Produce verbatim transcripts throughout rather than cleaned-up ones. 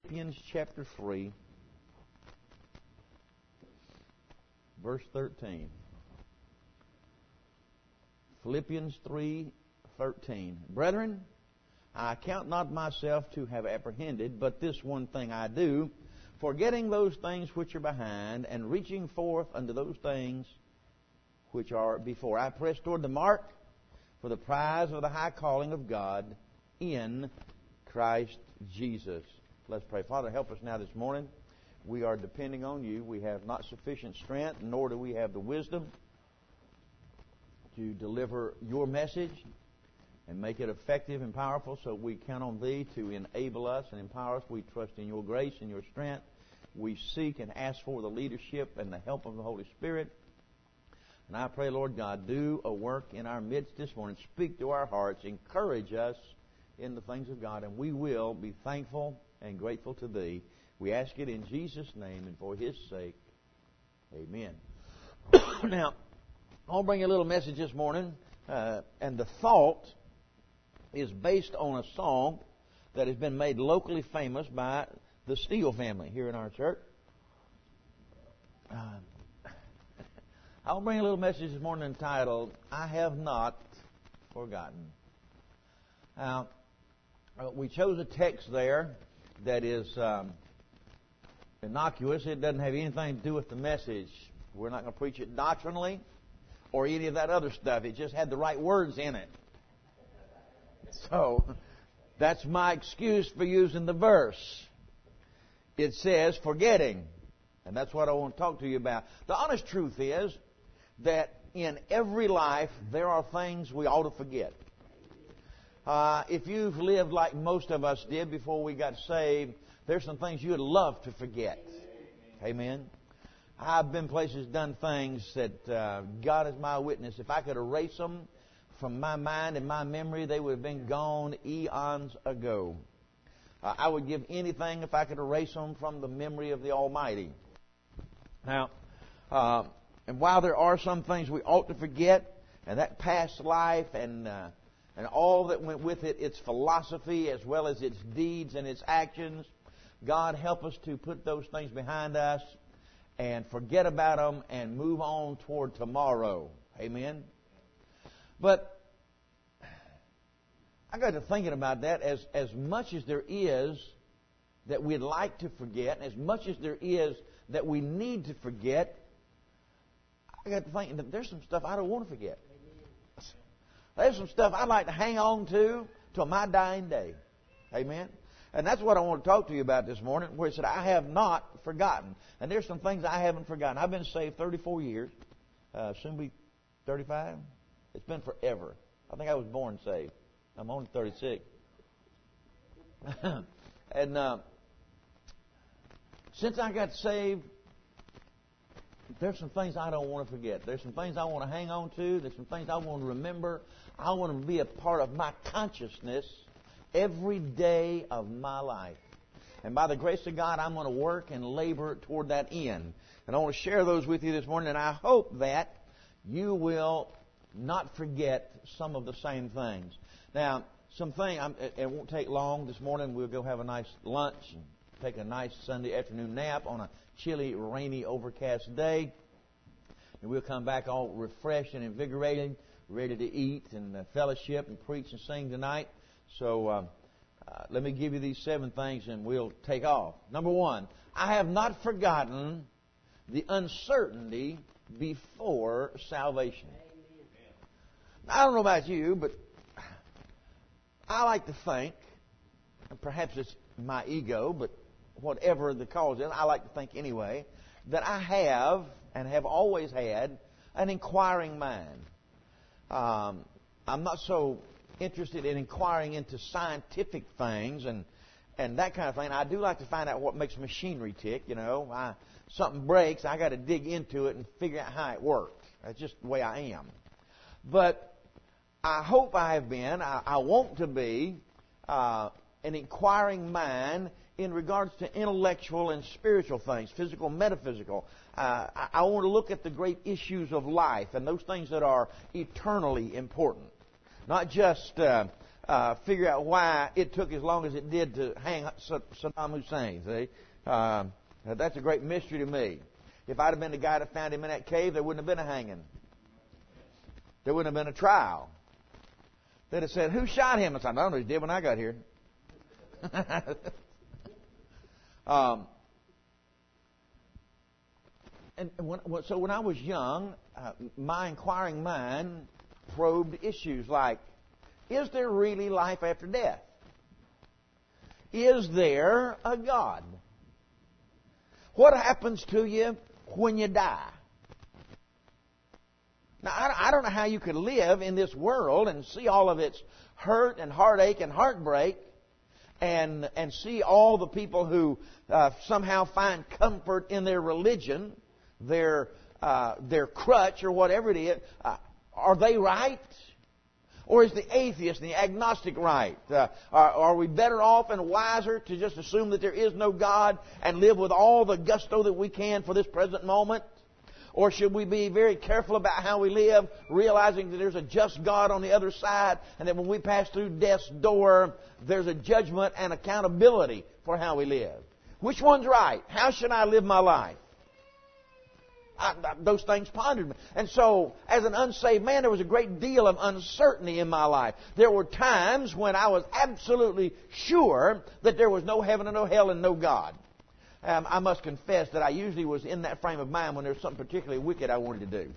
Philippians chapter three, verse thirteen. Philippians three thirteen. Brethren, I count not myself to have apprehended, but this one thing I do, forgetting those things which are behind, and reaching forth unto those things which are before. I press toward the mark for the prize of the high calling of God in Christ Jesus. Let's pray. Father, help us now this morning. We are depending on you. We have not sufficient strength, nor do we have the wisdom to deliver your message and make it effective and powerful, so we count on Thee to enable us and empower us. We trust in your grace and your strength. We seek and ask for the leadership and the help of the Holy Spirit. And I pray, Lord God, do a work in our midst this morning. Speak to our hearts. Encourage us in the things of God, and we will be thankful and grateful to Thee. We ask it in Jesus' name and for His sake. Amen. Now, I'll bring you a little message this morning, uh, and the thought is based on a song that has been made locally famous by the Steele family here in our church. Uh, I'll bring a little message this morning entitled, I Have Not Forgotten. Now, uh, we chose a text there that is um, innocuous. It doesn't have anything to do with the message. We're not going to preach it doctrinally or any of that other stuff. It just had the right words in it. So, that's my excuse for using the verse. It says, forgetting. And that's what I want to talk to you about. The honest truth is that in every life, there are things we ought to forget. Uh, if you've lived like most of us did before we got saved, there's some things you'd love to forget. Amen. I've been places, done things that uh, God is my witness. If I could erase them from my mind and my memory, they would have been gone eons ago. Uh, I would give anything if I could erase them from the memory of the Almighty. Now, uh, and while there are some things we ought to forget, and that past life and uh, and all that went with it, its philosophy as well as its deeds and its actions, God help us to put those things behind us and forget about them and move on toward tomorrow. Amen. But I got to thinking about that. As as much as there is that we'd like to forget, and as much as there is that we need to forget, I got to thinking that there's some stuff I don't want to forget. There's some stuff I'd like to hang on to till my dying day. Amen. And that's what I want to talk to you about this morning, where it said, I have not forgotten. And there's some things I haven't forgotten. I've been saved thirty-four years, uh, soon be thirty-five. It's been forever. I think I was born saved. I'm only thirty-six. and uh, since I got saved, there's some things I don't want to forget. There's some things I want to hang on to. There's some things I want to remember. I want them to be a part of my consciousness every day of my life. And by the grace of God, I'm going to work and labor toward that end. And I want to share those with you this morning, and I hope that you will not forget some of the same things. Now, some thing, I'm, it won't take long this morning. We'll go have a nice lunch and take a nice Sunday afternoon nap on a chilly, rainy, overcast day. And we'll come back all refreshed and invigorated, ready to eat and uh, fellowship and preach and sing tonight. So uh, uh, let me give you these seven things and we'll take off. Number one, I have not forgotten the uncertainty before salvation. I don't know about you, but I like to think, and perhaps it's my ego, but whatever the cause is, I like to think anyway, that I have and have always had an inquiring mind. Um, I'm not so interested in inquiring into scientific things and and that kind of thing. I do like to find out what makes machinery tick. You know, I, something breaks, I got to dig into it and figure out how it works. That's just the way I am. But I hope I have been, I, I want to be, uh, an inquiring mind in regards to intellectual and spiritual things, physical, metaphysical. Uh, I, I want to look at the great issues of life and those things that are eternally important. Not just uh, uh, figure out why it took as long as it did to hang Saddam Hussein. See? Uh, that's a great mystery to me. If I'd have been the guy that found him in that cave, there wouldn't have been a hanging. There wouldn't have been a trial. They'd have said, who shot him? I said, I don't know, he did when I got here. um, and when, so when I was young, uh, my inquiring mind probed issues like, is there really life after death? Is there a God? What happens to you when you die? Now, I don't know how you could live in this world and see all of its hurt and heartache and heartbreak and and see all the people who uh, somehow find comfort in their religion, their uh, their crutch or whatever it is. Uh, are they right? Or is the atheist and the agnostic right? Uh, are, are we better off and wiser to just assume that there is no God and live with all the gusto that we can for this present moment? Or should we be very careful about how we live, realizing that there's a just God on the other side, and that when we pass through death's door, there's a judgment and accountability for how we live? Which one's right? How should I live my life? I, I, those things pondered me. And so, as an unsaved man, there was a great deal of uncertainty in my life. There were times when I was absolutely sure that there was no heaven and no hell and no God. Um, I must confess that I usually was in that frame of mind when there was something particularly wicked I wanted to do.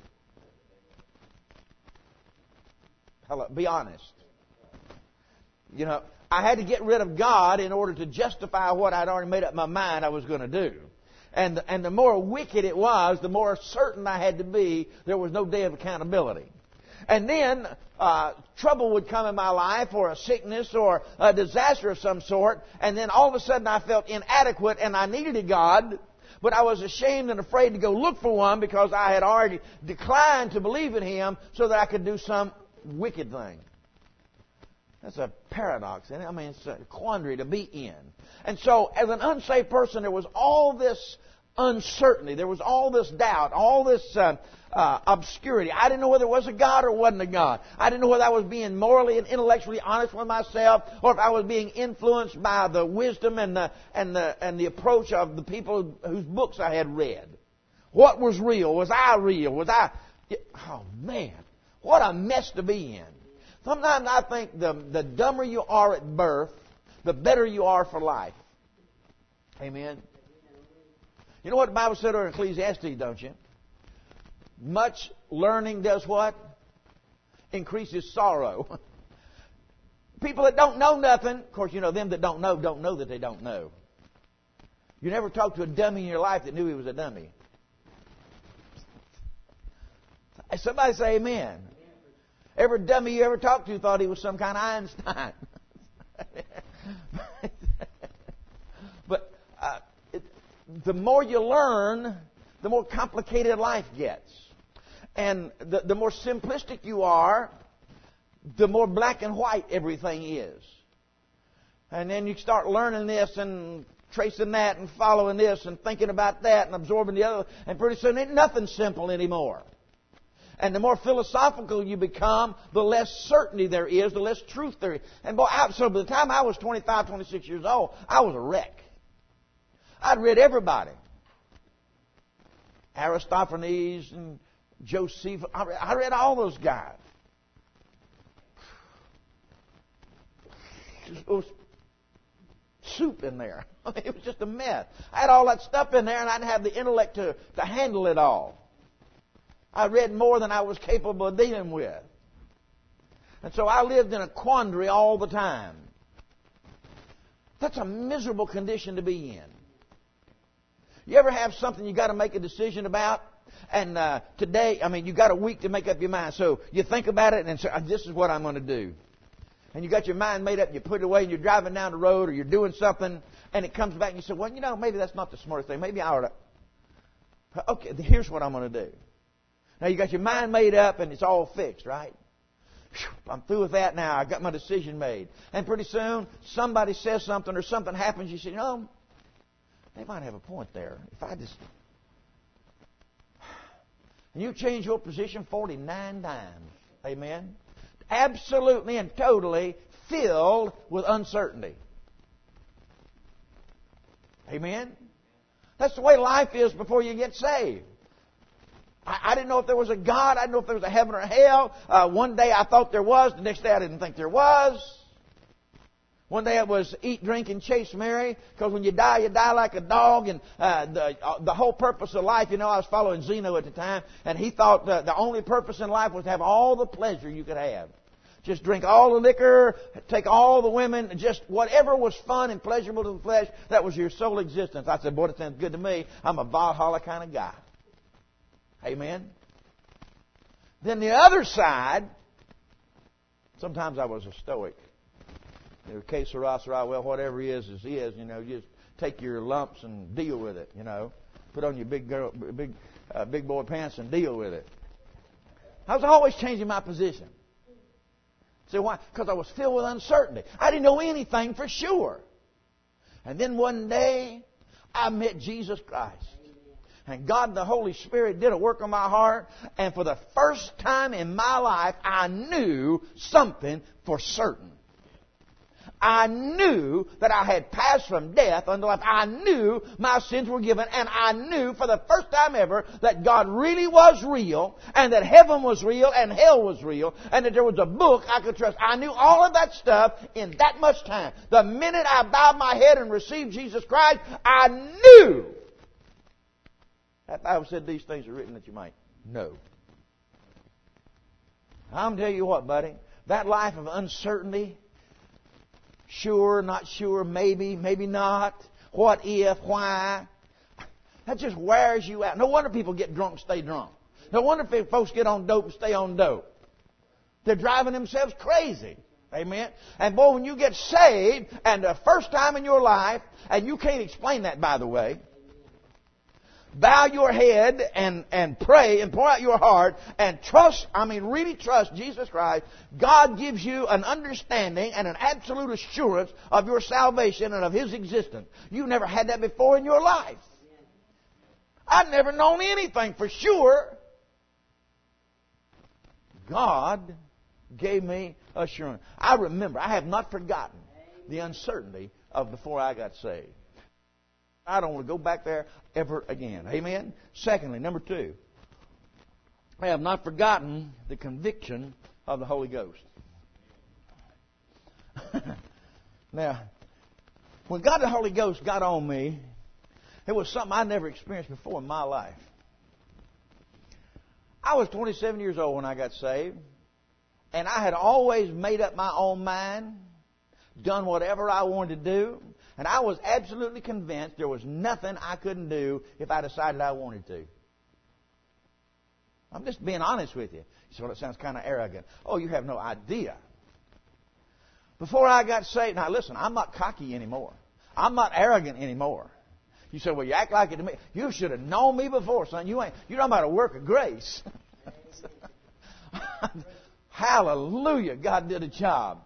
Hello, be honest. You know, I had to get rid of God in order to justify what I'd already made up my mind I was going to do. And, and the more wicked it was, the more certain I had to be there was no day of accountability. And then uh, trouble would come in my life, or a sickness, or a disaster of some sort, and then all of a sudden I felt inadequate and I needed a God, but I was ashamed and afraid to go look for one because I had already declined to believe in Him so that I could do some wicked thing. That's a paradox, isn't it? I mean, it's a quandary to be in. And so, as an unsaved person, there was all this uncertainty. There was all this doubt, all this uh, uh, obscurity. I didn't know whether it was a God or wasn't a God. I didn't know whether I was being morally and intellectually honest with myself, or if I was being influenced by the wisdom and the and the and the approach of the people whose books I had read. What was real? Was I real? Was I? Oh man, what a mess to be in. Sometimes I think the the dumber you are at birth, the better you are for life. Amen. You know what the Bible said in Ecclesiastes, don't you? Much learning does what? Increases sorrow. People that don't know nothing, of course, you know, them that don't know don't know that they don't know. You never talked to a dummy in your life that knew he was a dummy. Somebody say amen. Every dummy you ever talked to thought he was some kind of Einstein. But uh, it, the more you learn, the more complicated life gets. And the, the more simplistic you are, the more black and white everything is. And then you start learning this and tracing that and following this and thinking about that and absorbing the other. And pretty soon ain't nothing simple anymore. And the more philosophical you become, the less certainty there is, the less truth there is. And boy, I, so by the time I was twenty-five, twenty-six years old, I was a wreck. I'd read everybody. Aristophanes and Josephus. I read, I read all those guys. It was soup in there. I mean, it was just a mess. I had all that stuff in there, and I didn't have the intellect to, to handle it all. I read more than I was capable of dealing with. And so I lived in a quandary all the time. That's a miserable condition to be in. You ever have something you got to make a decision about? And uh, today, I mean, you got a week to make up your mind. So you think about it and say, this is what I'm going to do. And you got your mind made up and you put it away and you're driving down the road or you're doing something and it comes back and you say, well, you know, maybe that's not the smartest thing. Maybe I ought to. Okay, here's what I'm going to do. Now you got your mind made up and it's all fixed, right? Whew, I'm through with that now. I got my decision made. And pretty soon somebody says something or something happens. You say, no, they might have a point there. If I just... And you change your position forty-nine times. Amen? Absolutely and totally filled with uncertainty. Amen? That's the way life is before you get saved. I, I didn't know if there was a God. I didn't know if there was a heaven or a hell. Uh, one day I thought there was. The next day I didn't think there was. One day it was eat, drink, and chase Mary. Because when you die, you die like a dog. And uh, the uh, the whole purpose of life, you know, I was following Zeno at the time. And he thought uh, the only purpose in life was to have all the pleasure you could have. Just drink all the liquor, take all the women, just whatever was fun and pleasurable to the flesh, that was your sole existence. I said, boy, that sounds good to me. I'm a Valhalla kind of guy. Amen? Then the other side, sometimes I was a stoic. You know, que sera, sera, well, whatever he is, is he is. You know, just take your lumps and deal with it, you know. Put on your big girl, big, uh, big boy pants and deal with it. I was always changing my position. See why? Because I was filled with uncertainty. I didn't know anything for sure. And then one day, I met Jesus Christ. And God the Holy Spirit did a work on my heart. And for the first time in my life, I knew something for certain. I knew that I had passed from death unto life. I knew my sins were given. And I knew for the first time ever that God really was real. And that heaven was real and hell was real. And that there was a book I could trust. I knew all of that stuff in that much time. The minute I bowed my head and received Jesus Christ, I knew. That Bible said these things are written that you might know. I'm telling you what, buddy. That life of uncertainty, sure, not sure, maybe, maybe not, what if, why, that just wears you out. No wonder people get drunk and stay drunk. No wonder folks get on dope and stay on dope. They're driving themselves crazy. Amen? And boy, when you get saved, and the first time in your life, and you can't explain that, by the way, bow your head and, and pray and pour out your heart and trust, I mean really trust Jesus Christ. God gives you an understanding and an absolute assurance of your salvation and of His existence. You've never had that before in your life. I've never known anything for sure. God gave me assurance. I remember, I have not forgotten the uncertainty of before I got saved. I don't want to go back there ever again. Amen? Secondly, number two, I have not forgotten the conviction of the Holy Ghost. Now, when God the Holy Ghost got on me, it was something I never experienced before in my life. I was twenty-seven years old when I got saved, and I had always made up my own mind, done whatever I wanted to do. And I was absolutely convinced there was nothing I couldn't do if I decided I wanted to. I'm just being honest with you. You say, well, it sounds kind of arrogant. Oh, you have no idea. Before I got saved, now listen, I'm not cocky anymore. I'm not arrogant anymore. You say, well, you act like it to me. You should have known me before, son. You ain't, you're talking about a work of grace. Hallelujah. God did a job.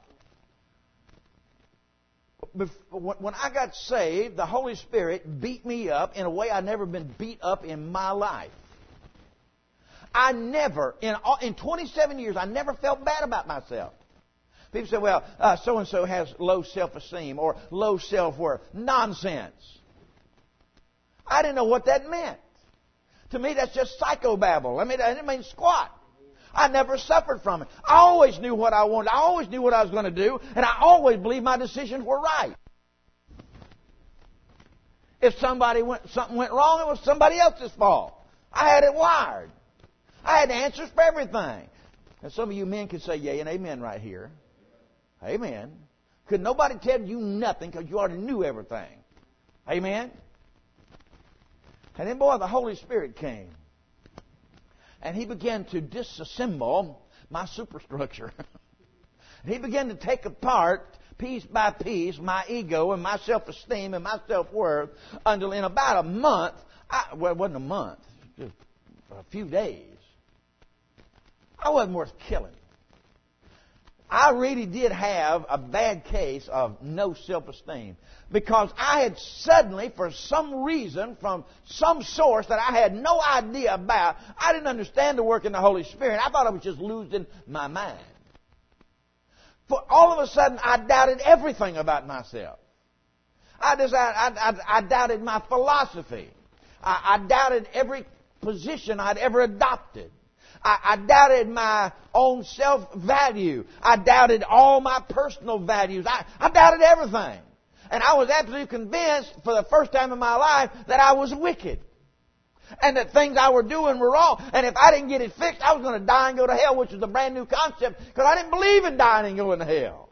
When I got saved, the Holy Spirit beat me up in a way I'd never been beat up in my life. I never, in in twenty-seven years, I never felt bad about myself. People say, well, uh, so-and-so has low self-esteem or low self-worth. Nonsense. I didn't know what that meant. To me, that's just psychobabble. I mean, it didn't mean squat. I never suffered from it. I always knew what I wanted. I always knew what I was going to do. And I always believed my decisions were right. If somebody went, something went wrong, it was somebody else's fault. I had it wired. I had answers for everything. And some of you men can say yay and amen right here. Amen. Could nobody tell you nothing because you already knew everything. Amen. And then, boy, the Holy Spirit came. And He began to disassemble my superstructure. And He began to take apart, piece by piece, my ego and my self-esteem and my self-worth until in about a month, I, well, it wasn't a month, just a few days, I wasn't worth killing. I really did have a bad case of no self-esteem because I had suddenly, for some reason, from some source that I had no idea about, I didn't understand the work in the Holy Spirit. I thought I was just losing my mind. For all of a sudden, I doubted everything about myself. I decided, I, I, I doubted my philosophy. I, I doubted every position I'd ever adopted. I, I doubted my own self-value. I doubted all my personal values. I, I doubted everything. And I was absolutely convinced for the first time in my life that I was wicked. And that things I were doing were wrong. And if I didn't get it fixed, I was going to die and go to hell, which was a brand new concept because I didn't believe in dying and going to hell.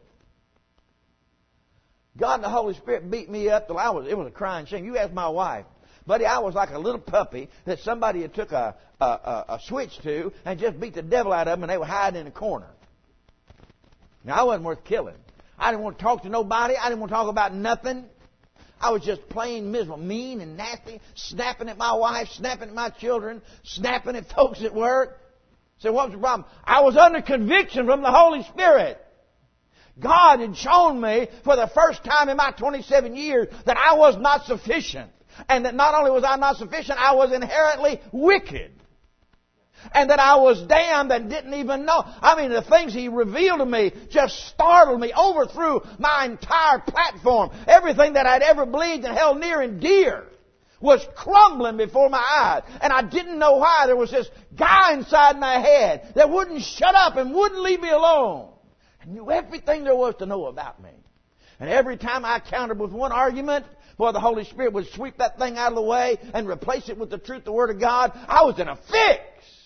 God and the Holy Spirit beat me up till I was, it was a crying shame. You ask my wife. Buddy, I was like a little puppy that somebody had took a, a, a, a switch to and just beat the devil out of them and they were hiding in a corner. Now, I wasn't worth killing. I didn't want to talk to nobody. I didn't want to talk about nothing. I was just plain miserable, mean and nasty, snapping at my wife, snapping at my children, snapping at folks at work. So what was the problem? I was under conviction from the Holy Spirit. God had shown me for the first time in my twenty-seven years that I was not sufficient. And that not only was I not sufficient, I was inherently wicked. And that I was damned and didn't even know. I mean, the things He revealed to me just startled me, overthrew my entire platform. Everything that I'd ever believed and held near and dear was crumbling before my eyes. And I didn't know why. There was this guy inside my head that wouldn't shut up and wouldn't leave me alone. And knew everything there was to know about me. And every time I countered with one argument, boy, the Holy Spirit would sweep that thing out of the way and replace it with the truth, the Word of God. I was in a fix.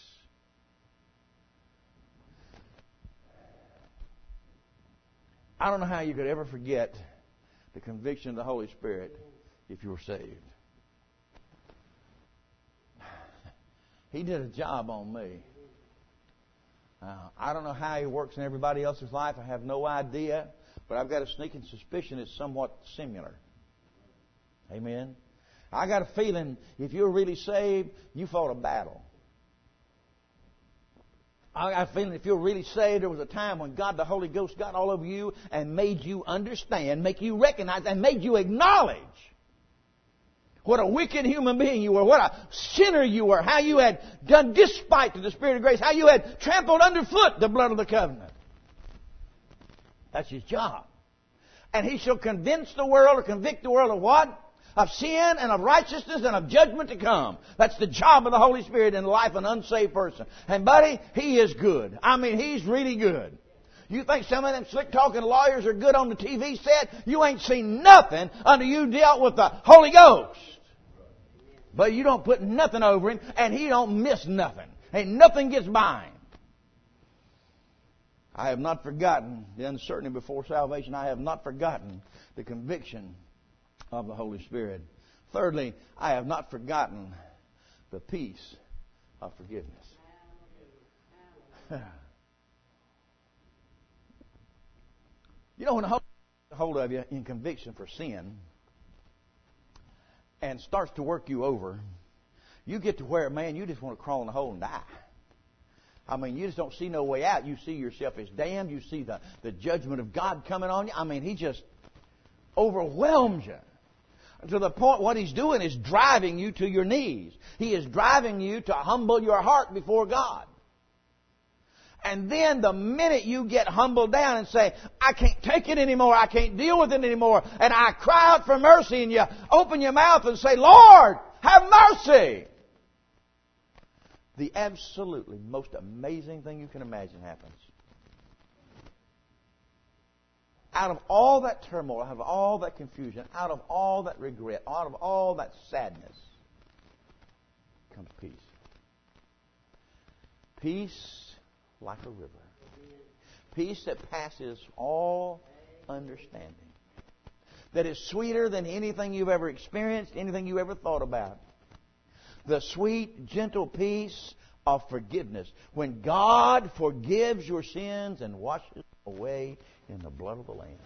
I don't know how you could ever forget the conviction of the Holy Spirit if you were saved. He did a job on me. Uh, I don't know how He works in everybody else's life. I have no idea. But I've got a sneaking suspicion it's somewhat similar. Amen. I got a feeling if you're really saved, you fought a battle. I got a feeling if you're really saved, there was a time when God the Holy Ghost got all over you and made you understand, make you recognize, and made you acknowledge what a wicked human being you were, what a sinner you were, how you had done despite to the Spirit of grace, how you had trampled underfoot the blood of the covenant. That's His job. And He shall convince the world or convict the world of what? Of sin and of righteousness and of judgment to come. That's the job of the Holy Spirit in the life of an unsaved person. And buddy, He is good. I mean, He's really good. You think some of them slick-talking lawyers are good on the T V set? You ain't seen nothing until you dealt with the Holy Ghost. But you don't put nothing over Him, and He don't miss nothing. Ain't nothing gets by Him. I have not forgotten the uncertainty before salvation. I have not forgotten the conviction of the Holy Spirit. Thirdly, I have not forgotten the peace of forgiveness. You know, when the Holy Spirit gets hold of you in conviction for sin and starts to work you over, you get to where, man, you just want to crawl in the hole and die. I mean, you just don't see no way out. You see yourself as damned. You see the, the judgment of God coming on you. I mean, He just overwhelms you. To the point what He's doing is driving you to your knees. He is driving you to humble your heart before God. And then the minute you get humbled down and say, I can't take it anymore, I can't deal with it anymore, and I cry out for mercy, and you open your mouth and say, Lord, have mercy. The absolutely most amazing thing you can imagine happens. Out of all that turmoil, out of all that confusion, out of all that regret, out of all that sadness, comes peace. Peace like a river. Peace that passes all understanding. That is sweeter than anything you've ever experienced, anything you ever thought about. The sweet, gentle peace of forgiveness. When God forgives your sins and washes away in the blood of the Lamb.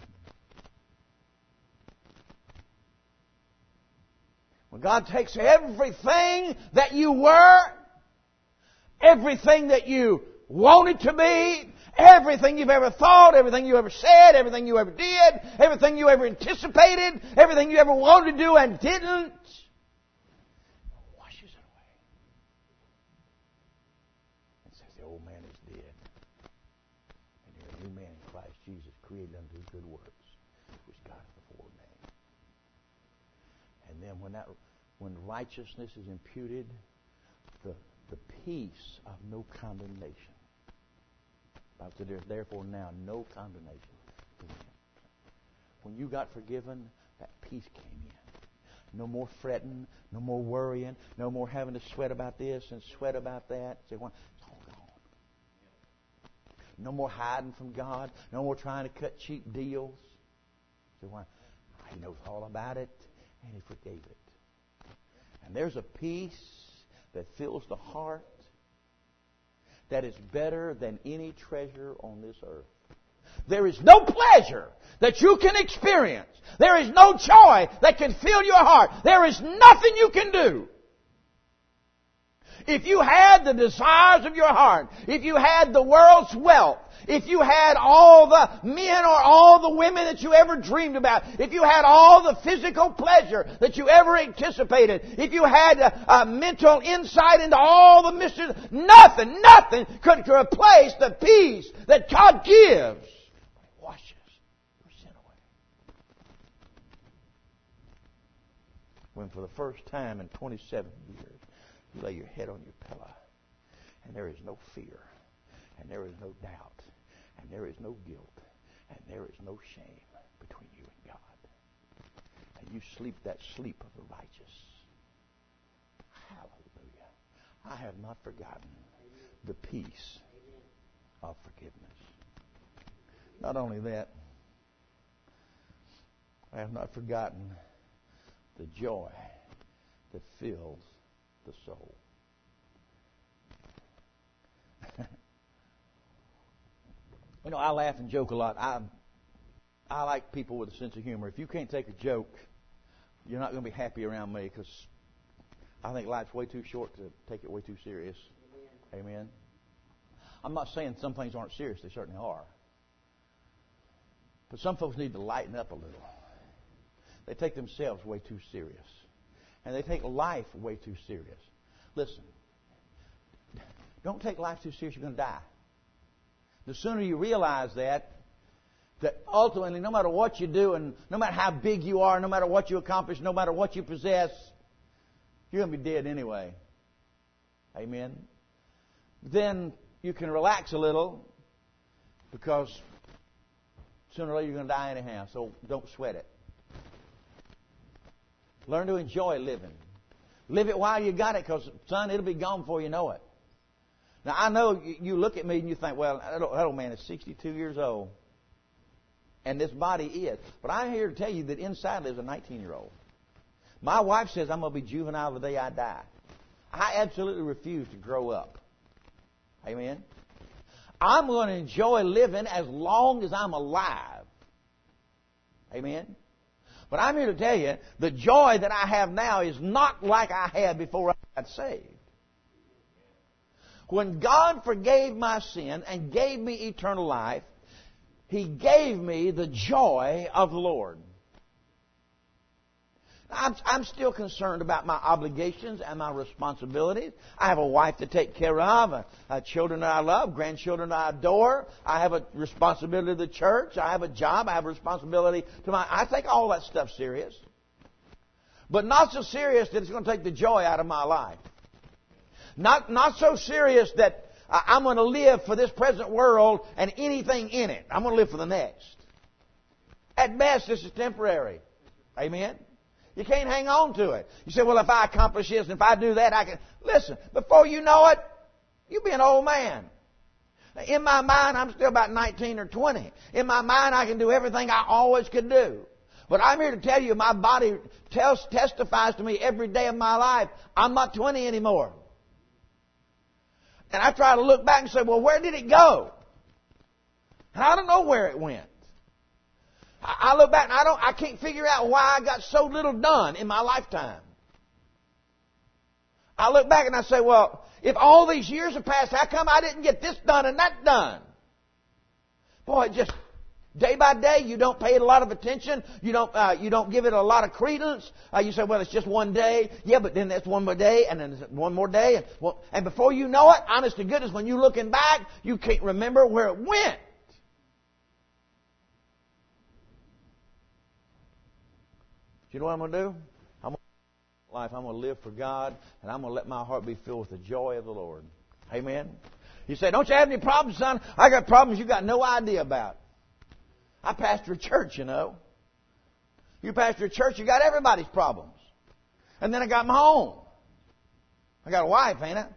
When God takes everything that you were, everything that you wanted to be, everything you've ever thought, everything you ever said, everything you ever did, everything you ever anticipated, everything you ever wanted to do and didn't, washes it away. And says the old man is dead. And you're a new man in Christ Jesus. when that when righteousness is imputed, the the peace of no condemnation. The Bible said there's therefore now no condemnation for them. When you got forgiven, that peace came in. No more fretting, no more worrying, no more having to sweat about this and sweat about that. Say, well, it's all gone. No more hiding from God. No more trying to cut cheap deals. Say, well, He knows all about it, and He forgave it. And there's a peace that fills the heart that is better than any treasure on this earth. There is no pleasure that you can experience. There is no joy that can fill your heart. There is nothing you can do. If you had the desires of your heart, if you had the world's wealth, if you had all the men or all the women that you ever dreamed about, if you had all the physical pleasure that you ever anticipated, if you had a, a mental insight into all the mysteries, nothing, nothing could replace the peace that God gives. It washes your sin away. When for the first time in twenty-seven years, you lay your head on your pillow, and there is no fear, and there is no doubt, and there is no guilt, and there is no shame between you and God. And you sleep that sleep of the righteous. Hallelujah. I have not forgotten the peace of forgiveness. Not only that, I have not forgotten the joy that fills the soul. You know, I laugh and joke a lot. I I like people with a sense of humor. If you can't take a joke, you're not going to be happy around me, because I think life's way too short to take it way too serious. Amen. Amen. I'm not saying some things aren't serious. They certainly are. But some folks need to lighten up a little. They take themselves way too serious. And they take life way too serious. Listen, don't take life too serious. You're going to die. The sooner you realize that, that ultimately, no matter what you do, and no matter how big you are, no matter what you accomplish, no matter what you possess, you're going to be dead anyway. Amen. Then you can relax a little, because sooner or later you're going to die anyhow. So don't sweat it. Learn to enjoy living. Live it while you got it, because, son, it'll be gone before you know it. Now, I know you look at me and you think, well, that old man is sixty-two years old, and this body is. But I'm here to tell you that inside lives a nineteen-year-old. My wife says I'm going to be juvenile the day I die. I absolutely refuse to grow up. Amen? I'm going to enjoy living as long as I'm alive. Amen? But I'm here to tell you, the joy that I have now is not like I had before I got saved. When God forgave my sin and gave me eternal life, He gave me the joy of the Lord. I'm, I'm still concerned about my obligations and my responsibilities. I have a wife to take care of, a, a children that I love, grandchildren that I adore. I have a responsibility to the church. I have a job. I have a responsibility to my... I take all that stuff serious. But not so serious that it's going to take the joy out of my life. Not, not so serious that I'm going to live for this present world and anything in it. I'm going to live for the next. At best, this is temporary. Amen? You can't hang on to it. You say, well, if I accomplish this and if I do that, I can... Listen, before you know it, you'll be an old man. Now, in my mind, I'm still about nineteen or twenty. In my mind, I can do everything I always could do. But I'm here to tell you, my body tells, testifies to me every day of my life, I'm not twenty anymore. And I try to look back and say, well, where did it go? And I don't know where it went. I look back and I don't. I can't figure out why I got so little done in my lifetime. I look back and I say, well, if all these years have passed, how come I didn't get this done and that done? Boy, just day by day, you don't pay it a lot of attention. You don't. Uh, you don't give it a lot of credence. Uh, you say, well, it's just one day. Yeah, but then that's one more day, and then one more day, and well, and before you know it, honest to goodness, when you're looking back, you can't remember where it went. You know what I'm going to do? I'm life. I'm going to live for God, and I'm going to let my heart be filled with the joy of the Lord. Amen. You say, don't you have any problems, son? I got problems you got no idea about. I pastor a church, you know. You pastor a church, you got everybody's problems. And then I got my own. I got a wife, ain't I?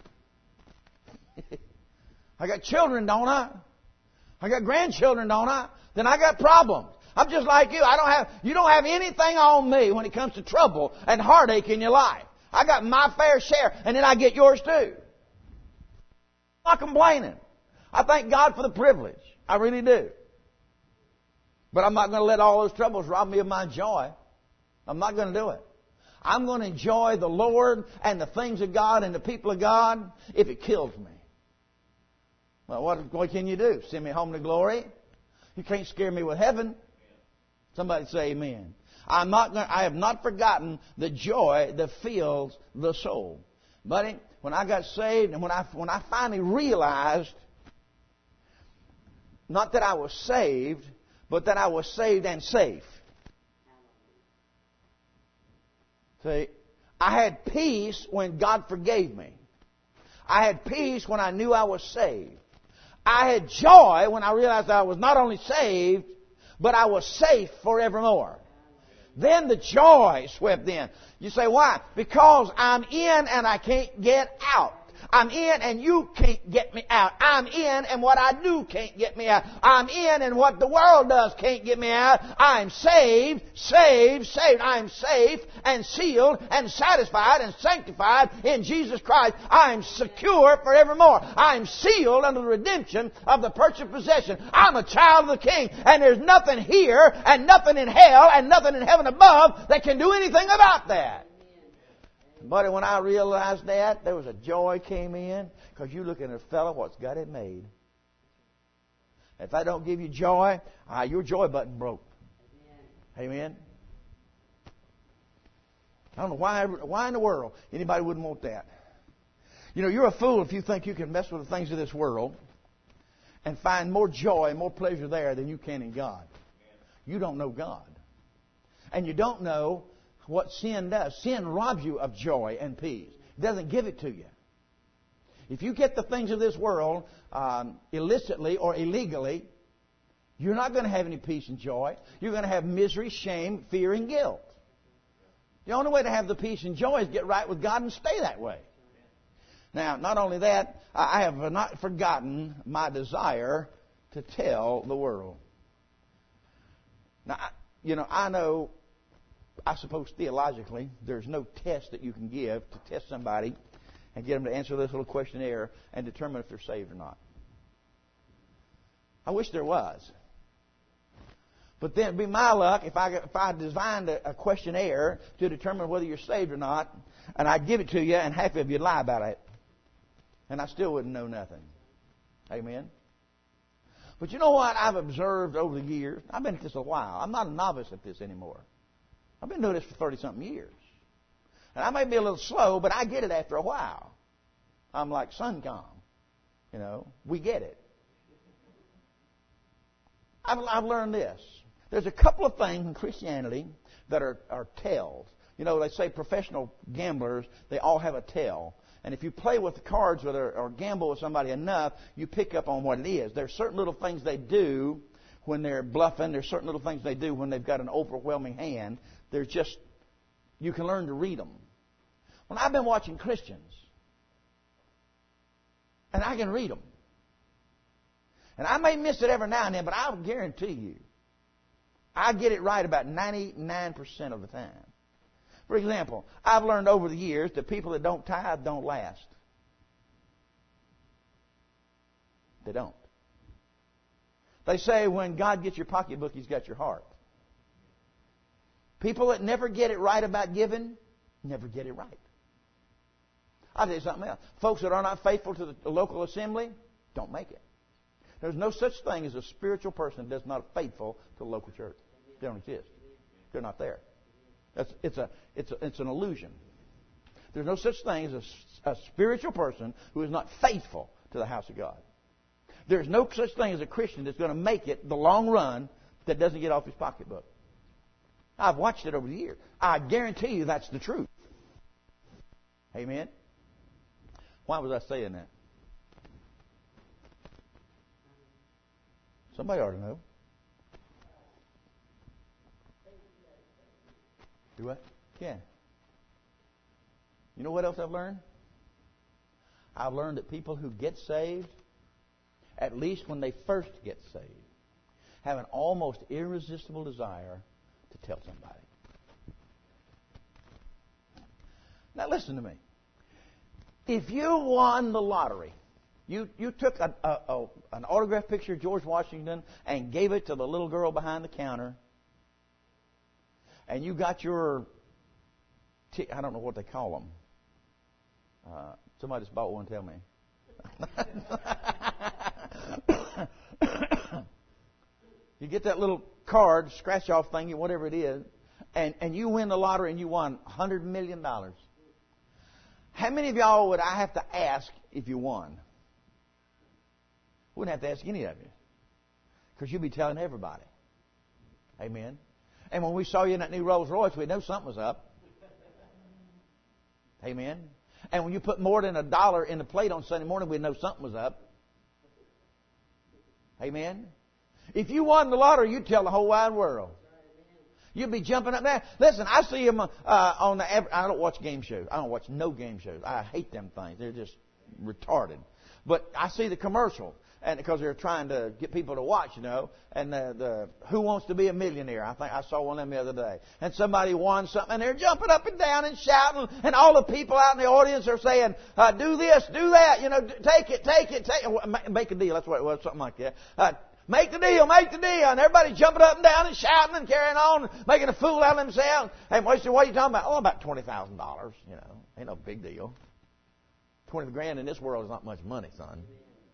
I got children, don't I? I got grandchildren, don't I? Then I got problems. I'm just like you. I don't have, you don't have anything on me when it comes to trouble and heartache in your life. I got my fair share, and then I get yours too. I'm not complaining. I thank God for the privilege. I really do. But I'm not going to let all those troubles rob me of my joy. I'm not going to do it. I'm going to enjoy the Lord and the things of God and the people of God if it kills me. Well, what, what can you do? Send me home to glory? You can't scare me with heaven. Somebody say amen. I'm not going, I have not forgotten the joy that fills the soul. Buddy, when I got saved and when I, when I finally realized, not that I was saved, but that I was saved and safe. See, I had peace when God forgave me. I had peace when I knew I was saved. I had joy when I realized that I was not only saved, but I was safe forevermore. Then the joy swept in. You say, why? Because I'm in and I can't get out. I'm in and you can't get me out. I'm in and what I do can't get me out. I'm in and what the world does can't get me out. I'm saved, saved, saved. I'm safe and sealed and satisfied and sanctified in Jesus Christ. I'm secure forevermore. I'm sealed under the redemption of the purchased possession. I'm a child of the King, and there's nothing here and nothing in hell and nothing in heaven above that can do anything about that. Buddy, when I realized that, there was a joy came in, because you look at a fellow what's got it made. If I don't give you joy, ah, your joy button broke. Amen. Amen. I don't know why, why in the world anybody wouldn't want that. You know, you're a fool if you think you can mess with the things of this world and find more joy and more pleasure there than you can in God. You don't know God. And you don't know what sin does. Sin robs you of joy and peace. It doesn't give it to you. If you get the things of this world um, illicitly or illegally, you're not going to have any peace and joy. You're going to have misery, shame, fear, and guilt. The only way to have the peace and joy is get right with God and stay that way. Now, not only that, I have not forgotten my desire to tell the world. Now, you know, I know, I suppose theologically, there's no test that you can give to test somebody and get them to answer this little questionnaire and determine if they're saved or not. I wish there was. But then it'd be my luck if I, if I designed a, a questionnaire to determine whether you're saved or not, and I'd give it to you, and half of you'd lie about it. And I still wouldn't know nothing. Amen? But you know what I've observed over the years? I've been at this a while. I'm not a novice at this anymore. I've been doing this for thirty-something years. And I may be a little slow, but I get it after a while. I'm like Suncom. You know, we get it. I've, I've learned this. There's a couple of things in Christianity that are, are tells. You know, they say professional gamblers, they all have a tell. And if you play with the cards with or, or gamble with somebody enough, you pick up on what it is. There's certain little things they do when they're bluffing. There's certain little things they do when they've got an overwhelming hand. There's just, you can learn to read them. Well, I've been watching Christians, and I can read them. And I may miss it every now and then, but I'll guarantee you, I get it right about ninety-nine percent of the time. For example, I've learned over the years that people that don't tithe don't last. They don't. They say when God gets your pocketbook, He's got your heart. People that never get it right about giving, never get it right. I'll tell you something else. Folks that are not faithful to the local assembly, don't make it. There's no such thing as a spiritual person that's not faithful to the local church. They don't exist. They're not there. That's, it's, a, it's, a, it's an illusion. There's no such thing as a, a spiritual person who is not faithful to the house of God. There's no such thing as a Christian that's going to make it the long run that doesn't get off his pocketbook. I've watched it over the years. I guarantee you that's the truth. Amen? Why was I saying that? Somebody ought to know. Do what? Yeah. You know what else I've learned? I've learned that people who get saved, at least when they first get saved, have an almost irresistible desire to tell somebody. Now listen to me. If you won the lottery, you, you took a, a, a, an autographed picture of George Washington and gave it to the little girl behind the counter, and you got your, t- I don't know what they call them. Uh, somebody just bought one, tell me. You get that little card, scratch-off thing, whatever it is, and, and you win the lottery and you won one hundred million dollars. How many of y'all would I have to ask if you won? Wouldn't have to ask any of you. Because you'd be telling everybody. Amen. And when we saw you in that new Rolls Royce, we'd know something was up. Amen. And when you put more than a dollar in the plate on Sunday morning, we'd know something was up. Amen. If you won the lottery, you'd tell the whole wide world. You'd be jumping up there. Listen, I see them uh, on the... I don't watch game shows. I don't watch no game shows. I hate them things. They're just retarded. But I see the commercial, and because they're trying to get people to watch, you know. And the, the Who Wants to Be a Millionaire? I think I saw one of them the other day. And somebody won something, and they're jumping up and down and shouting, and all the people out in the audience are saying, uh, "Do this, do that, you know, take it, take it, take it, make a deal." That's what it was, something like that. Uh, Make the deal, make the deal. And everybody jumping up and down and shouting and carrying on, and making a fool out of themselves. And what are you talking about? Oh, about twenty thousand dollars. You know, ain't no big deal. twenty grand in this world is not much money, son.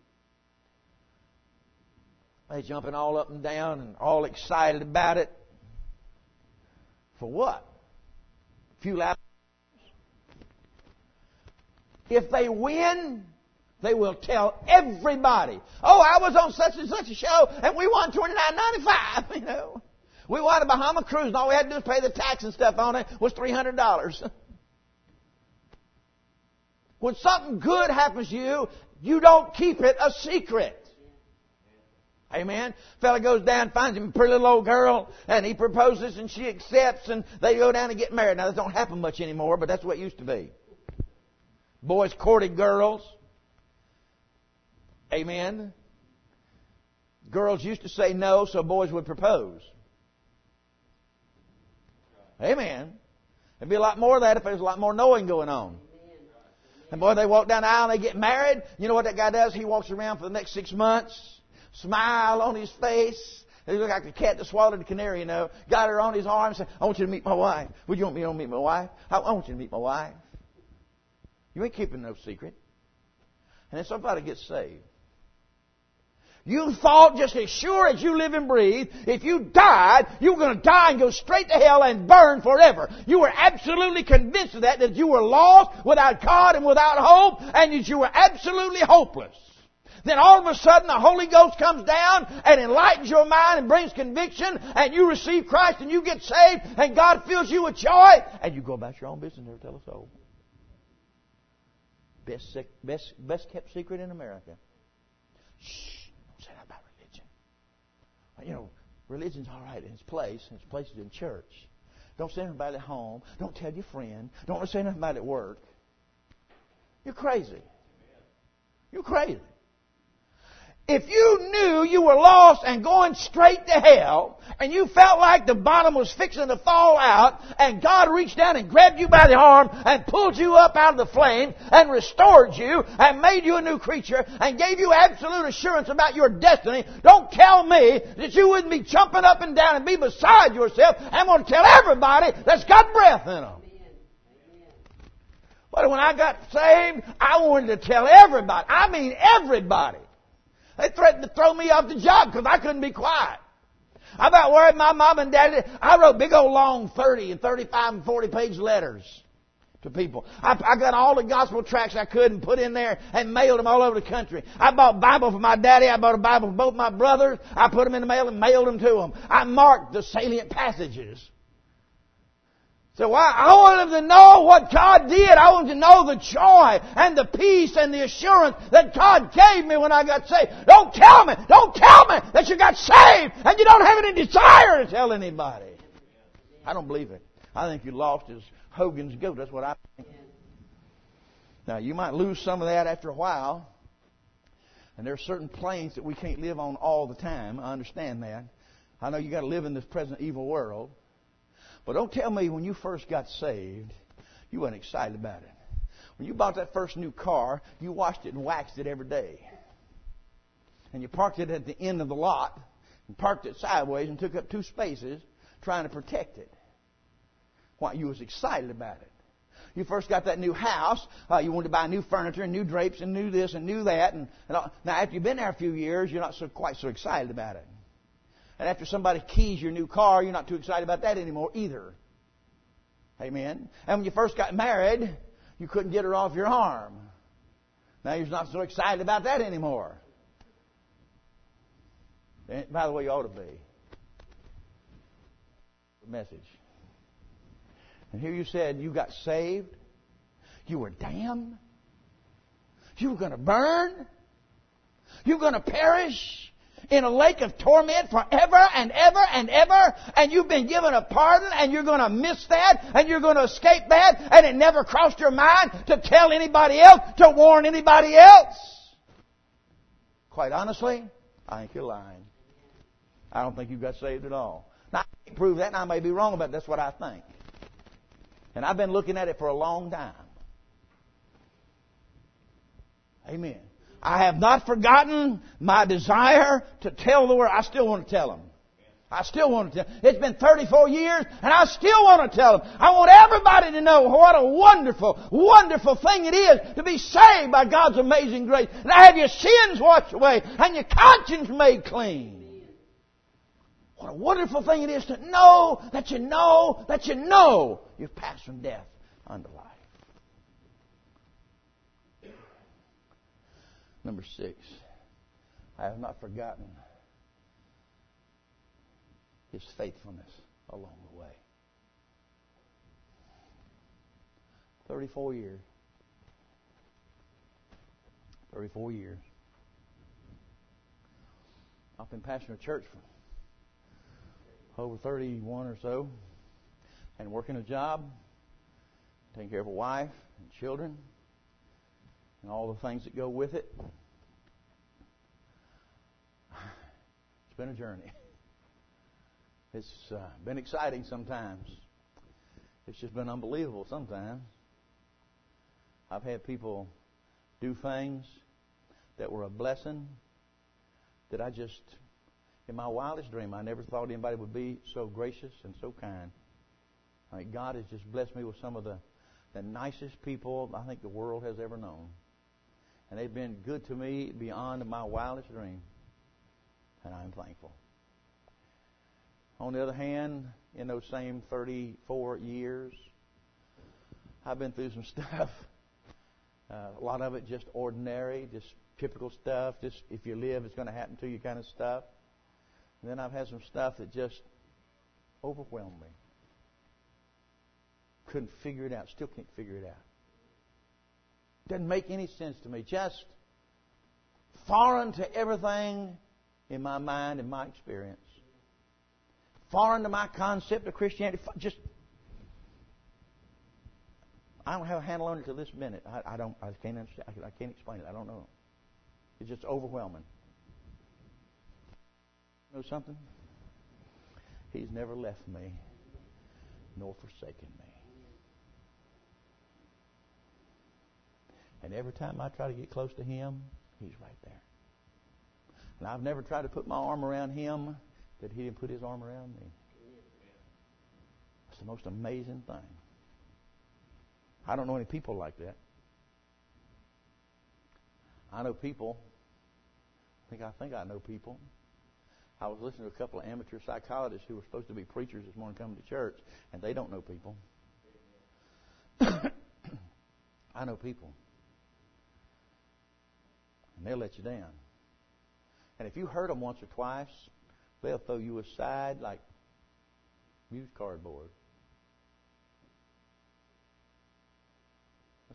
They jumping all up and down and all excited about it. For what? A few laps. If they win, they will tell everybody, "Oh, I was on such and such a show, and we won twenty-nine ninety-five." You know, we won a Bahama cruise, and all we had to do was pay the tax and stuff on it was three hundred dollars. When something good happens to you, you don't keep it a secret. Amen. Fella goes down, finds him a pretty little old girl, and he proposes, and she accepts, and they go down and get married. Now, that don't happen much anymore, but that's what it used to be. Boys courted girls. Amen. Girls used to say no, so boys would propose. Amen. There'd be a lot more of that if there was a lot more knowing going on. And boy, they walk down the aisle and they get married. You know what that guy does? He walks around for the next six months, smile on his face. He looks like a cat that swallowed a canary, you know. Got her on his arm and said, "I want you to meet my wife." "Would you want me to meet my wife?" I want you to meet my wife. You ain't keeping no secret. And then somebody gets saved. You thought just as sure as you live and breathe, if you died, you were going to die and go straight to hell and burn forever. You were absolutely convinced of that, that you were lost, without God and without hope, and that you were absolutely hopeless. Then all of a sudden the Holy Ghost comes down and enlightens your mind and brings conviction, and you receive Christ and you get saved, and God fills you with joy, and you go about your own business and never tell a soul. Best, best, best kept secret in America. Shh. Say that about religion. You know, religion's all right in its place. Its place is in church. Don't say anything about it at home. Don't tell your friend. Don't say anything about it at work. You're crazy. You're crazy. If you knew you were lost and going straight to hell, and you felt like the bottom was fixing to fall out, and God reached down and grabbed you by the arm and pulled you up out of the flame and restored you and made you a new creature and gave you absolute assurance about your destiny, don't tell me that you wouldn't be jumping up and down and be beside yourself. I'm going to tell everybody that's got breath in them. But when I got saved, I wanted to tell everybody. I mean everybody. They threatened to throw me off the job because I couldn't be quiet. I about worried my mom and dad. I wrote big old long thirty and thirty-five and forty page letters to people. I, I got all the gospel tracts I could and put in there and mailed them all over the country. I bought a Bible for my daddy. I bought a Bible for both my brothers. I put them in the mail and mailed them to them. I marked the salient passages. So I, I want them to know what God did. I want them to know the joy and the peace and the assurance that God gave me when I got saved. Don't tell me, don't tell me that you got saved and you don't have any desire to tell anybody. I don't believe it. I think you lost as Hogan's goat. That's what I think. Now, you might lose some of that after a while. And there are certain planes that we can't live on all the time. I understand that. I know you got to live in this present evil world. But don't tell me when you first got saved, you weren't excited about it. When you bought that first new car, you washed it and waxed it every day. And you parked it at the end of the lot and parked it sideways and took up two spaces trying to protect it. Why? You was excited about it. You first got that new house, uh, you wanted to buy new furniture and new drapes and new this and new that. And, and all. Now, after you've been there a few years, you're not so quite so excited about it. And after somebody keys your new car, you're not too excited about that anymore either. Amen. And when you first got married, you couldn't get her off your arm. Now you're not so excited about that anymore. And by the way, you ought to be. The message. And here you said you got saved. You were damned. You were going to burn. You were going to perish in a lake of torment forever and ever and ever, and you've been given a pardon, and you're going to miss that, and you're going to escape that, and it never crossed your mind to tell anybody else, to warn anybody else. Quite honestly, I think you're lying. I don't think you got saved at all. Now, I can't prove that, and I may be wrong about it. That's what I think. And I've been looking at it for a long time. Amen. I have not forgotten my desire to tell the world. I still want to tell them. I still want to tell them. It's been thirty-four years, and I still want to tell them. I want everybody to know what a wonderful, wonderful thing it is to be saved by God's amazing grace. And to have your sins washed away and your conscience made clean. What a wonderful thing it is to know that you know that you know you've passed from death unto life. Number six, I have not forgotten His faithfulness along the way. Thirty-four years. Thirty-four years. I've been pastoring a church for over thirty-one or so, and working a job, taking care of a wife and children, and all the things that go with it. It's been a journey. It's uh, been exciting sometimes. It's just been unbelievable sometimes. I've had people do things that were a blessing that I just, in my wildest dream, I never thought anybody would be so gracious and so kind. I mean, God has just blessed me with some of the, the nicest people I think the world has ever known. And they've been good to me beyond my wildest dream. And I'm thankful. On the other hand, in those same thirty-four years, I've been through some stuff. Uh, a lot of it just ordinary, just typical stuff. Just if you live, it's going to happen to you kind of stuff. And then I've had some stuff that just overwhelmed me. Couldn't figure it out. Still can't figure it out. Doesn't make any sense to me. Just foreign to everything in my mind and my experience. Foreign to my concept of Christianity. Just, I don't have a handle on it till this minute. I, I don't. I can't understand. I, I can't explain it. I don't know. It's just overwhelming. You know something? He's never left me nor forsaken me. And every time I try to get close to Him, He's right there. And I've never tried to put my arm around Him that He didn't put His arm around me. It's the most amazing thing. I don't know any people like that. I know people. I think I think I know people. I was listening to a couple of amateur psychologists who were supposed to be preachers this morning coming to church, and they don't know people. I know people. And they'll let you down. And if you hurt them once or twice, they'll throw you aside like used cardboard.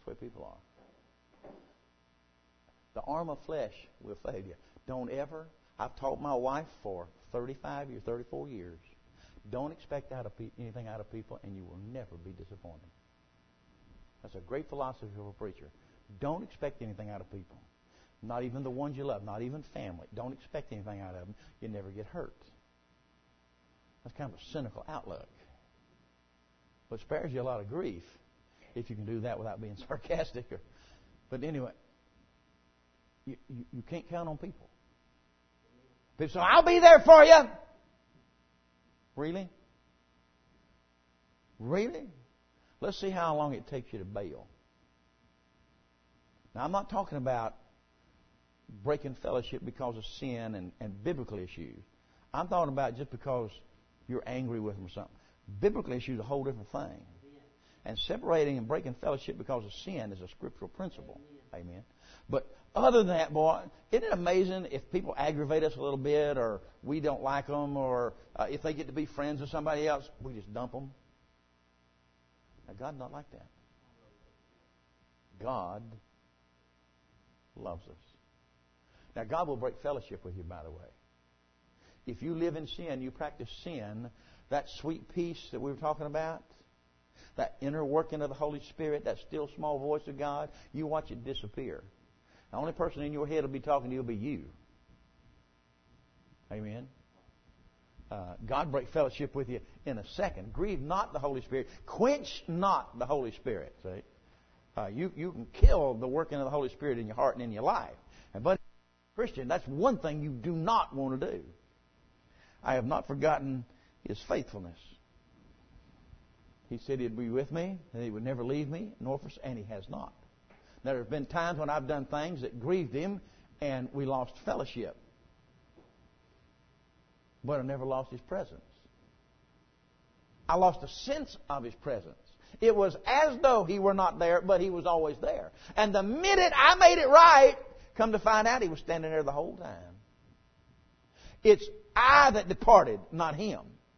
That's the way people are. The arm of flesh will fail you. Don't ever, I've taught my wife for thirty-five years, thirty-four years, don't expect out of pe- anything out of people, and you will never be disappointed. That's a great philosophy of a preacher. Don't expect anything out of people. Not even the ones you love, not even family. Don't expect anything out of them. You never get hurt. That's kind of a cynical outlook. But it spares you a lot of grief if you can do that without being sarcastic. Or, but anyway, you, you, you can't count on people. People say, I'll be there for you. Really? Really? Let's see how long it takes you to bail. Now, I'm not talking about breaking fellowship because of sin and, and biblical issues. I'm talking about just because you're angry with them or something. Biblical issues is a whole different thing. And separating and breaking fellowship because of sin is a scriptural principle. Amen. Amen. But other than that, boy, isn't it amazing if people aggravate us a little bit, or we don't like them, or uh, if they get to be friends with somebody else, we just dump them? Now, God's not like that. God loves us. Now, God will break fellowship with you, by the way. If you live in sin, you practice sin, that sweet peace that we were talking about, that inner working of the Holy Spirit, that still small voice of God, you watch it disappear. The only person in your head will be talking to you will be you. Amen. Uh, God break fellowship with you in a second. Grieve not the Holy Spirit. Quench not the Holy Spirit. See? Uh, you, you can kill the working of the Holy Spirit in your heart and in your life. And but Christian, that's one thing you do not want to do. I have not forgotten His faithfulness. He said He'd be with me, and He would never leave me, nor forsake, and He has not. Now, there have been times when I've done things that grieved Him, and we lost fellowship. But I never lost His presence. I lost a sense of His presence. It was as though He were not there, but He was always there. And the minute I made it right, come to find out He was standing there the whole time. It's I that departed, not Him.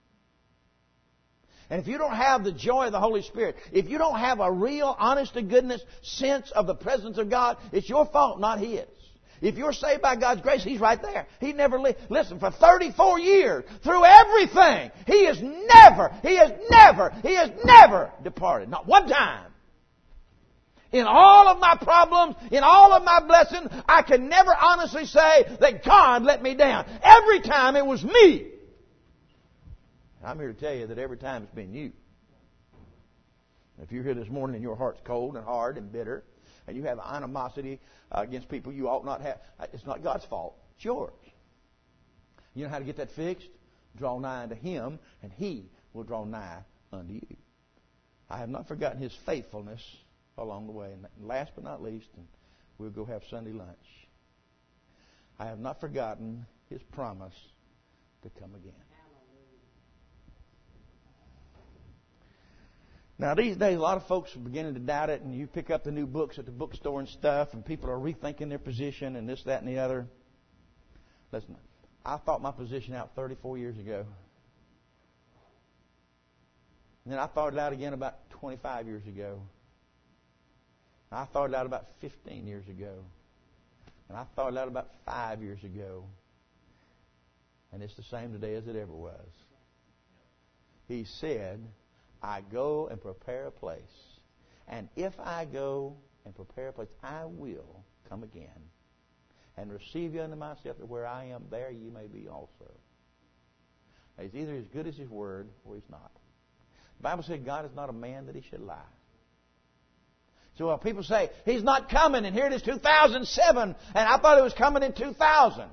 And if you don't have the joy of the Holy Spirit, if you don't have a real, honest to goodness sense of the presence of God, it's your fault, not His. If you're saved by God's grace, He's right there. He never li- listen, for thirty-four years, through everything, He has never, He has never, He has never departed. Not one time. In all of my problems, in all of my blessings, I can never honestly say that God let me down. Every time it was me. I'm here to tell you that every time it's been you. If you're here this morning and your heart's cold and hard and bitter, and you have animosity uh, against people you ought not have, it's not God's fault. It's yours. You know how to get that fixed? Draw nigh unto Him, and He will draw nigh unto you. I have not forgotten His faithfulness along the way. And last but not least, and we'll go have Sunday lunch, I have not forgotten His promise to come again. Now, these days, a lot of folks are beginning to doubt it, and you pick up the new books at the bookstore and stuff, and people are rethinking their position and this, that, and the other. Listen, I thought my position out thirty-four years ago. And then I thought it out again about twenty-five years ago. And I thought it out about fifteen years ago. And I thought it out about five years ago. And it's the same today as it ever was. He said, I go and prepare a place. And if I go and prepare a place, I will come again and receive you unto myself, that where I am, there you may be also. He's either as good as His word or He's not. The Bible said God is not a man that He should lie. So when people say, He's not coming, and here it is two thousand seven, and I thought it was coming in two thousand.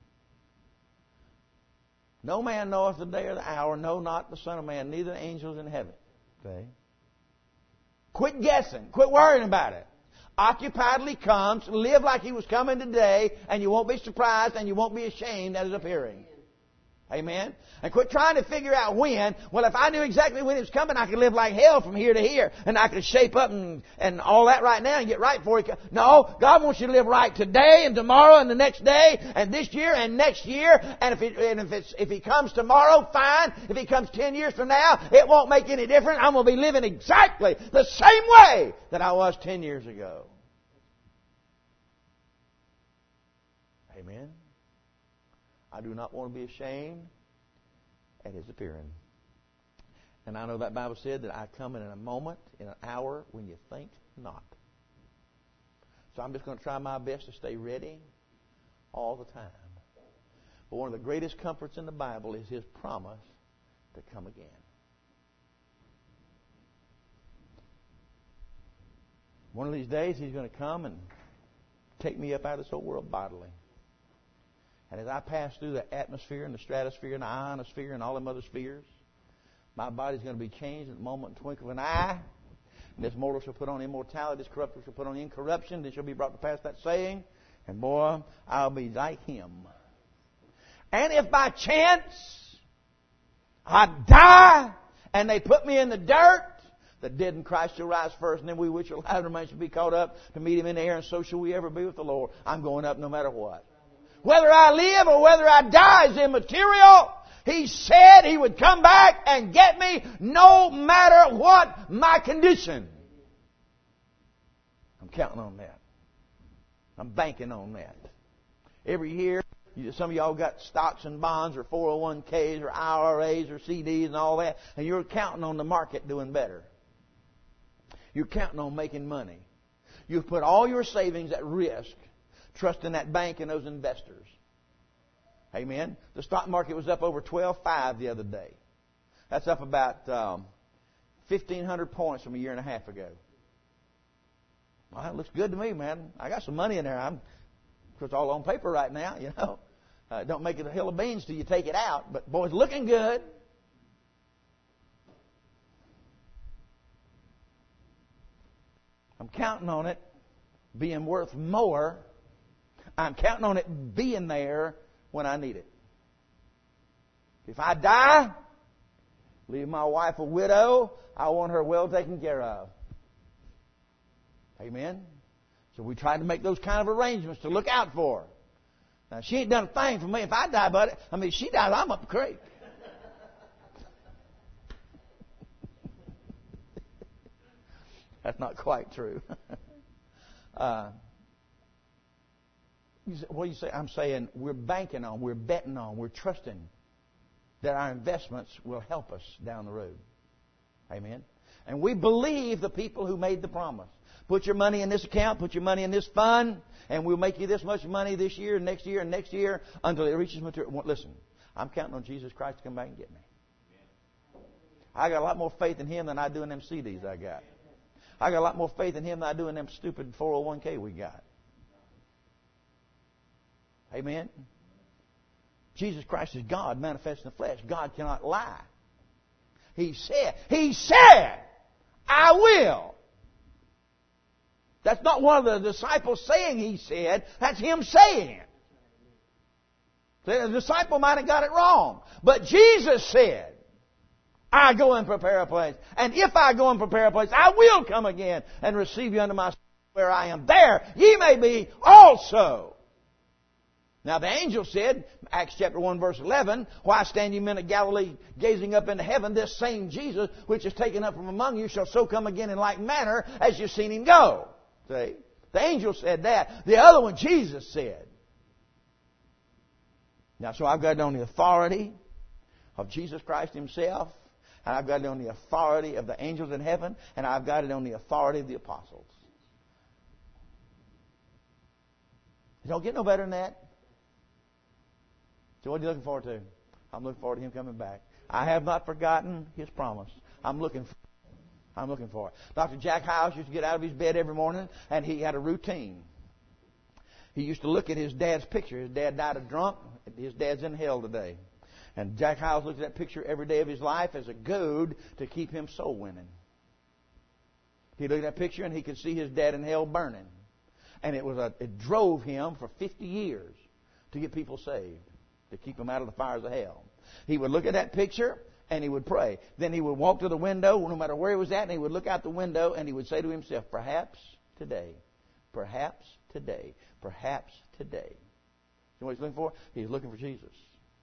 No man knoweth the day or the hour, no, not the Son of Man, neither the angels in heaven. Okay? Quit guessing. Quit worrying about it. Occupiedly comes, live like He was coming today, and you won't be surprised and you won't be ashamed at His appearing. Amen? And quit trying to figure out when. Well, if I knew exactly when it was coming, I could live like hell from here to here. And I could shape up and, and all that right now and get right before He comes. No, God wants you to live right today and tomorrow and the next day and this year and next year. And if, it, and if, it's, if He comes tomorrow, fine. If He comes ten years from now, it won't make any difference. I'm going to be living exactly the same way that I was ten years ago. Amen? I do not want to be ashamed at His appearing. And I know that Bible said that I come in a moment, in an hour, when you think not. So I'm just going to try my best to stay ready all the time. But one of the greatest comforts in the Bible is His promise to come again. One of these days He's going to come and take me up out of this whole world bodily. And as I pass through the atmosphere and the stratosphere and the ionosphere and all them other spheres, my body's going to be changed in a moment, twinkle of an eye. And this mortal shall put on immortality, this corruptible shall put on incorruption. Then shall be brought to pass that saying. And boy, I'll be like Him. And if by chance I die and they put me in the dirt, the dead in Christ shall rise first, and then we which shall have remain shall be caught up to meet Him in the air, and so shall we ever be with the Lord. I'm going up no matter what. Whether I live or whether I die is immaterial. He said He would come back and get me no matter what my condition. I'm counting on that. I'm banking on that. Every year, some of y'all got stocks and bonds or four oh one k's or I R A's or C D's and all that, and you're counting on the market doing better. You're counting on making money. You've put all your savings at risk, trusting that bank and those investors. Amen. The stock market was up over twelve five the other day. That's up about um, fifteen hundred points from a year and a half ago. Well, that looks good to me, man. I got some money in there. I'm, it's all on paper right now, you know. Uh, don't make it a hill of beans till you take it out. But, boy, it's looking good. I'm counting on it being worth more. I'm counting on it being there when I need it. If I die, leave my wife a widow, I want her well taken care of. Amen? So we try to make those kind of arrangements to look out for her. Now, she ain't done a thing for me. If I die, buddy, I mean, if she dies, I'm up the creek. That's not quite true. uh, What do you say? I'm saying we're banking on, we're betting on, we're trusting that our investments will help us down the road. Amen? And we believe the people who made the promise. Put your money in this account, put your money in this fund, and we'll make you this much money this year, next year, and next year until it reaches maturity. Listen, I'm counting on Jesus Christ to come back and get me. I got a lot more faith in Him than I do in them C Ds I got. I got a lot more faith in Him than I do in them stupid four oh one k we got. Amen? Jesus Christ is God manifest in the flesh. God cannot lie. He said, He said, I will. That's not one of the disciples saying He said. That's Him saying it. The disciple might have got it wrong. But Jesus said, I go and prepare a place. And if I go and prepare a place, I will come again and receive you unto myself where I am. There ye may be also. Now the angel said, Acts chapter one verse eleven, why stand ye men of Galilee gazing up into heaven? This same Jesus which is taken up from among you shall so come again in like manner as you've seen Him go. See? The angel said that. The other one Jesus said. Now so I've got it on the authority of Jesus Christ Himself, and I've got it on the authority of the angels in heaven, and I've got it on the authority of the apostles. You don't get no better than that. So what are you looking forward to? I'm looking forward to Him coming back. I have not forgotten His promise. I'm looking for I'm looking for it. Doctor Jack Hyles used to get out of his bed every morning, and he had a routine. He used to look at his dad's picture. His dad died a drunk. His dad's in hell today. And Jack Hyles looked at that picture every day of his life as a goad to keep him soul winning. He looked at that picture and he could see his dad in hell burning. And it was a, it drove him for fifty years to get people saved, to keep them out of the fires of hell. He would look at that picture and he would pray. Then he would walk to the window, no matter where he was at, and he would look out the window and he would say to himself, perhaps today, perhaps today, perhaps today. You know what he's looking for? He's looking for Jesus.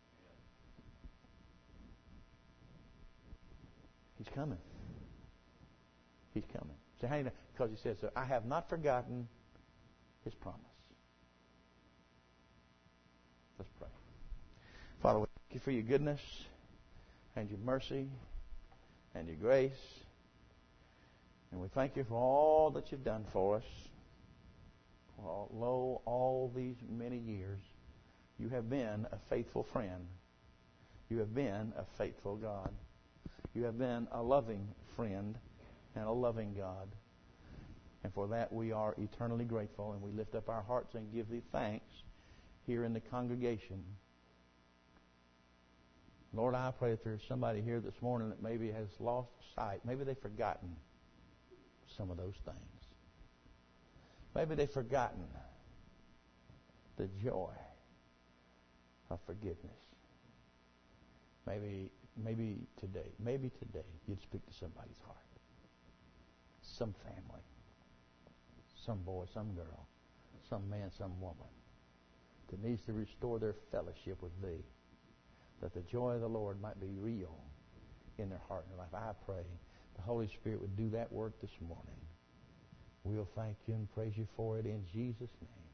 He's coming. He's coming. So how do you know? Because he says, so I have not forgotten his promise. Let's pray. Father, we thank you for your goodness and your mercy and your grace. And we thank you for all that you've done for us. For all, lo, all these many years, you have been a faithful friend. You have been a faithful God. You have been a loving friend and a loving God. And for that we are eternally grateful, and we lift up our hearts and give thee thanks here in the congregation. Lord, I pray that there's somebody here this morning that maybe has lost sight. Maybe they've forgotten some of those things. Maybe they've forgotten the joy of forgiveness. Maybe, maybe today, maybe today you'd speak to somebody's heart. Some family, some boy, some girl, some man, some woman that needs to restore their fellowship with thee, that the joy of the Lord might be real in their heart and life. I pray the Holy Spirit would do that work this morning. We'll thank you and praise you for it in Jesus' name.